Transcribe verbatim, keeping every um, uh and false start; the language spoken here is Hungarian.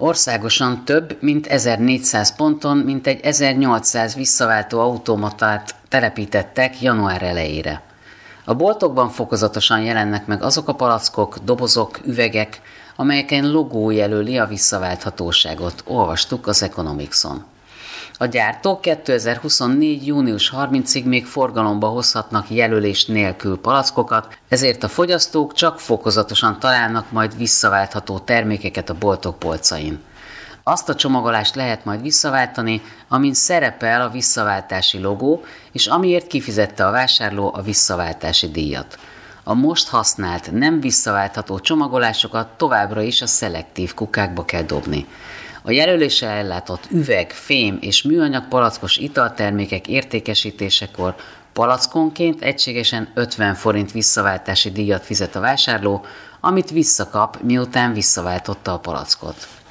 Országosan több mint ezernégyszáz ponton mintegy ezernyolcszáz visszaváltó automatát telepítettek január elejére. A boltokban fokozatosan jelennek meg azok a palackok, dobozok, üvegek, amelyeken logó jelöli a visszaválthatóságot, olvastuk az Economics-on. A gyártók kétezer-huszonnégy. június harmincadikáig még forgalomba hozhatnak jelölés nélkül palackokat, ezért a fogyasztók csak fokozatosan találnak majd visszaváltható termékeket a boltok polcain. Azt a csomagolást lehet majd visszaváltani, amin szerepel a visszaváltási logó, és amiért kifizette a vásárló a visszaváltási díjat. A most használt, nem visszaváltható csomagolásokat továbbra is a szelektív kukákba kell dobni. A jelöléssel ellátott üveg, fém és műanyag palackos italtermékek értékesítésekor palackonként egységesen ötven forint visszaváltási díjat fizet a vásárló, amit visszakap, miután visszaváltotta a palackot.